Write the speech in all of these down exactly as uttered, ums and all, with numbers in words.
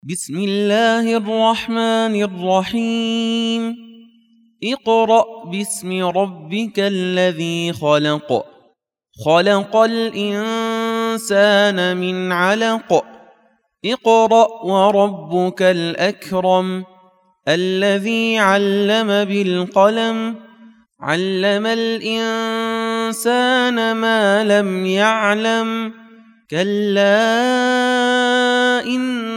بسم الله الرحمن الرحيم اقرأ باسم ربك الذي خلق خلق الإنسان من علق اقرأ وربك الأكرم الذي علم بالقلم علم الإنسان ما لم يعلم كلا إن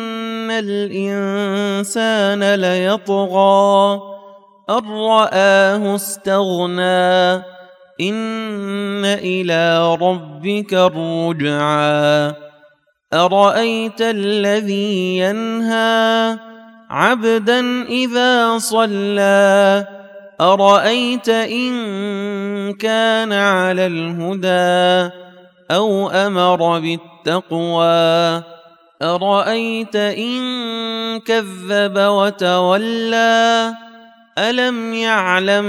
الإنسان ليطغى أن رآه استغنى إن إلى ربك الرجعى أرأيت الذي ينهى عبدا إذا صلى أرأيت إن كان على الهدى أو أمر بالتقوى أرأيت إن كذب وتولى ألم يعلم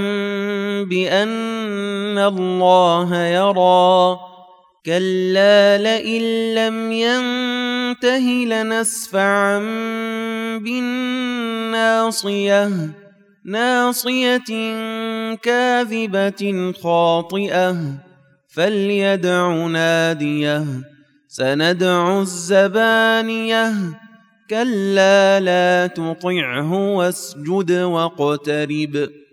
بأن الله يرى كلا لئن لم ينته لنسفعا بالناصية ناصية كاذبة خاطئة فليدع ناديه سندع الزبانية كلا لا تطعه واسجد واقترب